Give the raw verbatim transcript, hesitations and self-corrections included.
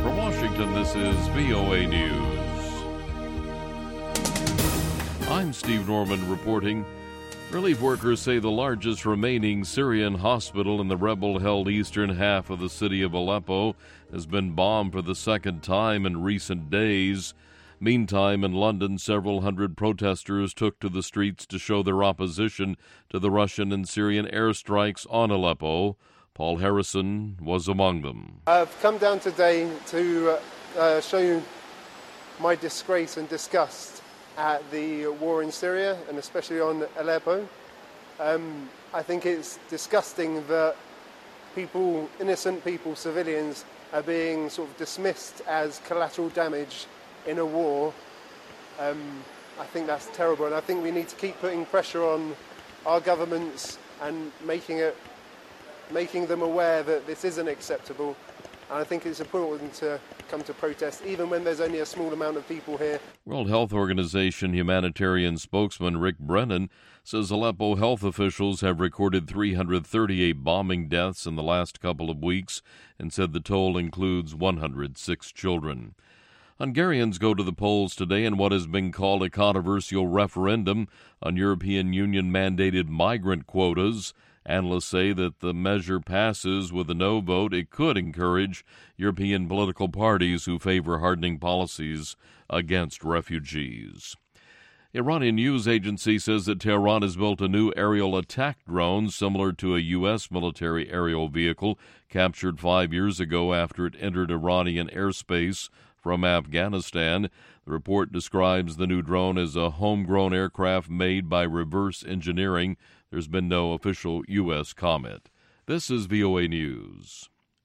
From Washington, this is V O A News. I'm Steve Norman reporting. Relief workers say the largest remaining Syrian hospital in the rebel-held eastern half of the city of Aleppo has been bombed for the second time in recent days. Meantime, in London, several hundred protesters took to the streets to show their opposition to the Russian and Syrian airstrikes on Aleppo. Paul Harrison was among them. I've come down today to uh, show you my disgrace and disgust at the war in Syria, and especially on Aleppo. Um, I think it's disgusting that people, innocent people, civilians, are being sort of dismissed as collateral damage in a war. Um, I think that's terrible, and I think we need to keep putting pressure on our governments and making it, making them aware that this isn't acceptable. And I think it's important to come to protest, even when there's only a small amount of people here. World Health Organization humanitarian spokesman Rick Brennan says Aleppo health officials have recorded three hundred thirty-eight bombing deaths in the last couple of weeks and said the toll includes one hundred six children. Hungarians go to the polls today in what has been called a controversial referendum on European Union-mandated migrant quotas. Analysts say that the measure passes with a no vote. It could encourage European political parties who favor hardening policies against refugees. Iranian news agency says that Tehran has built a new aerial attack drone similar to a U S military aerial vehicle captured five years ago after it entered Iranian airspace from Afghanistan. The report describes the new drone as a homegrown aircraft made by reverse engineering. There's been no official U S comment. This is V O A News.